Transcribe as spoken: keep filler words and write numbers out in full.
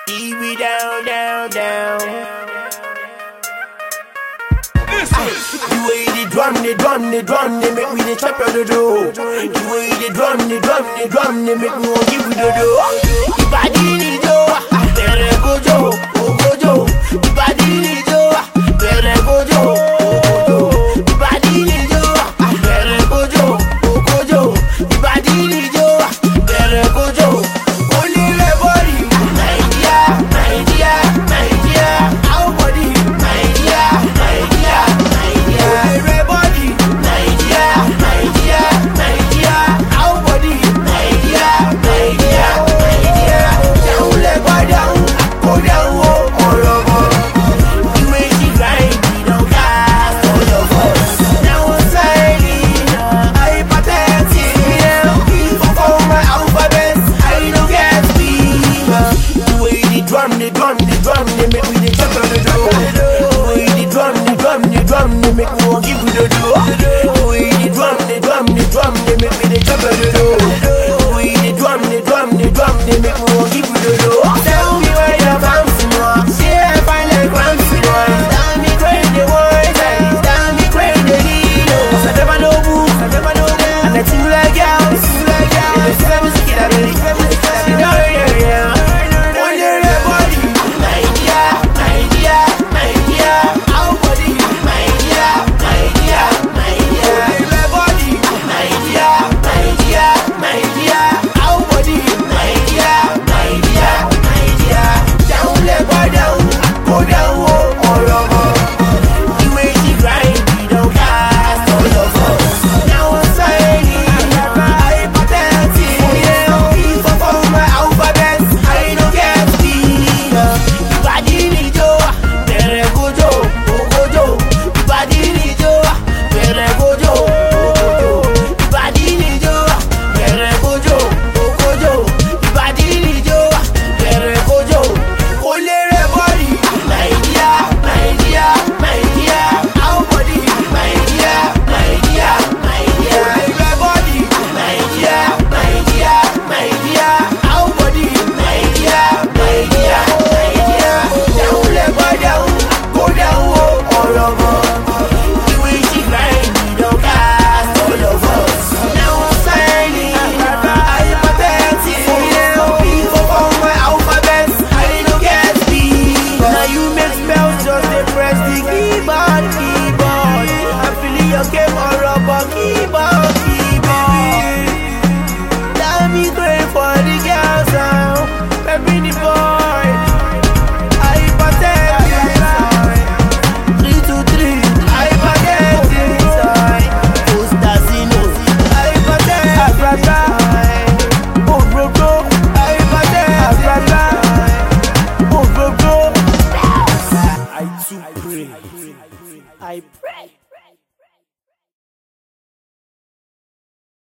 Keep it down, down, down. The way they drum, they drum, they drum, they make me the chop of the dough. The way they drum, they drum, they drum, they make me want give you the dough. The body need you, better go Joe, go go Joe. The body need you, better go Joe, go Joe. The body need you, better go Joe, go go Joe. The body need you, better go Joe. Only the body, Nigeria, Nigeria, Nigeria. Our body, Nigeria, Nigeria, Nigeria. Everybody, Nigeria, Nigeria, Nigeria. Our body, Nigeria, Nigeria, Nigeria. Down, let go down, go down, oh, all of us. The way she grind, we don't cast all of us. Now I'm sliding, hypothetic, yeah. Fuck all my alphabets, I don't get speed. The way they drum, they drum, they drum, they make me the chop of the dough. The way they drum, they drum, they drum, they make me want give you the dough. The way they drum, they drum, they drum, they make me the chop of the dough. The way they drum, they drum, they drum, they make me want give you the dough. Tell me where you're bouncing on. See if I like bouncing on. Down me crazy boys, down me crazy needles. I never know moves, I never know them. And I think like girls, like girls. If I was a kid, I believe I was a kid. You know, yeah, yeah. One day, the body, Nigeria, Nigeria, Nigeria. Our body, Nigeria, Nigeria, Nigeria. The body, Nigeria, Nigeria, Nigeria. Our body, Nigeria, Nigeria, Nigeria. Down, let go down, go down, oh, all of us. The way she grind, we don't cast all of us. Now I'm sliding, hypothetic, yeah. Fuck all my alphabets, I don't get speed. The body need you, better go Joe, go go Joe. The body need you, better go Joe, go go Joe. The body need you, better go Joe, go go Joe. The body need you, better go Joe. Only the body, Nigeria, Nigeria, Nigeria. Our body, Nigeria, Nigeria, Nigeria. The body, Nigeria, Nigeria, Nigeria. Our body, Nigeria, Nigeria, Nigeria. Down, let go down, go down, oh, all of us. The way she grind, we don't cast all of us. Now I'm sliding, hypothetic, yeah. Fuck all my alphabets, I don't get speed. Now you make spells, just they press the keyboard, keyboard. I'm feeling your game all rubber keyboard, keyboard. Let me pray for the girls now, baby the boy. Hypothetic, three two three. Hypothetic, Ostazino. Hypothetic, oh bro bro. Hypothetic, oh bro bro. I too pray, I pray.